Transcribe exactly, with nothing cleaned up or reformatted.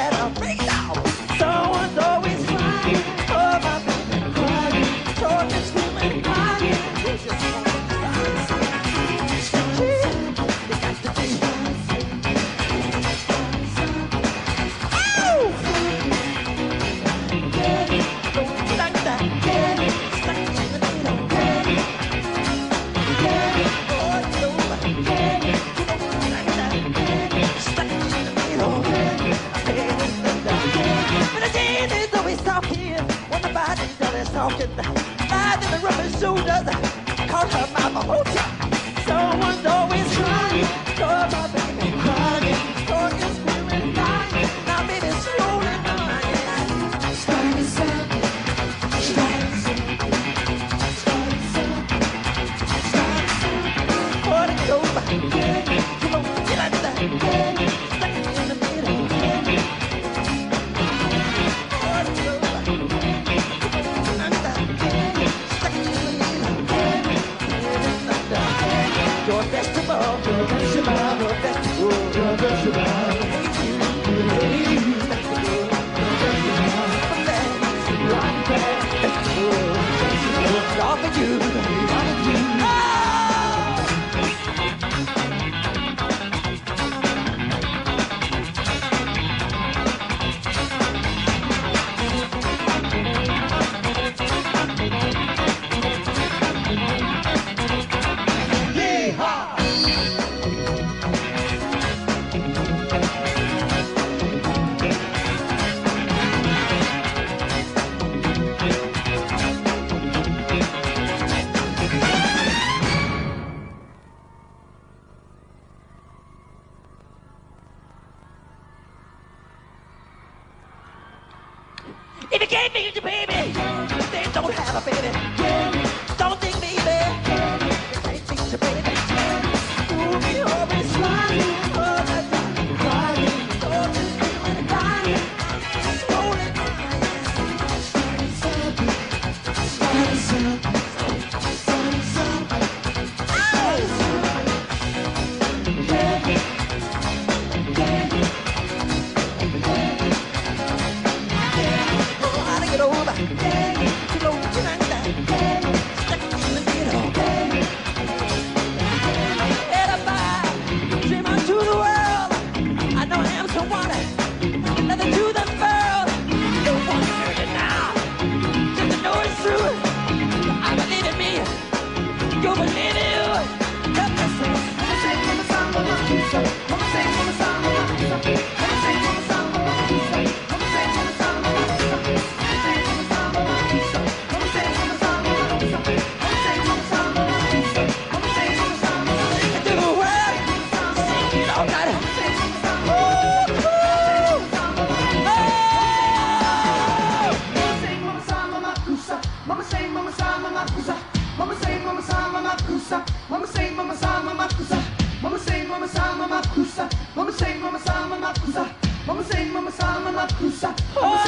had a breakdown. Someone's always crying. Oh, my baby, crying. Talking, screaming, crying. You just want to dance. You got to be. Oh! Like that. Stuck in the middle. Oh, you know, like that. Stuck in the middle. But the day is always talking. When the body's always talking. Lies in the rubber shoulders. Call her mama hotel. Someone's always crying. Oh, my baby, crying. Talking, screaming, lying. Now, baby, slowly dying. Starting something. Starting something. Starting something. Starting something. Put it over. Come on, get like that. Stuck in the middle. Put it over. Come on, get like that. Stuck in the middle. Like that. Your festival, your festival, your festival, your festival. All for you, all for you. If you can't beat your baby, then don't have a baby. Don't think baby, you can't beat your baby. Ooh, you always crying, all the time crying, don't just feel it crying, slowly crying. Starting something, starting something, starting something. Oh! Yeah, yeah. Get over, get over, get like that. Stuck in the middle. Everybody, dream on to the world. I know I am someone, nothing to the world. No one heard it now, just to know it's true. I believe in me, you believe in you. Help me sing. Mama sing, mama song, mama kusa. Mama sing, mama song, mama kusa. Mama sing, mama song, mama kusa. Mama sing, mama song, mama kusa. Mama say, mama sa, mama kusa. Mama say, mama sa, mama kusa. Mama say, mama sa, mama kusa. Mama say, mama sa, mama kusa. Mama say, mama sa, mama kusa. Mama say, mama sa, mama kusa.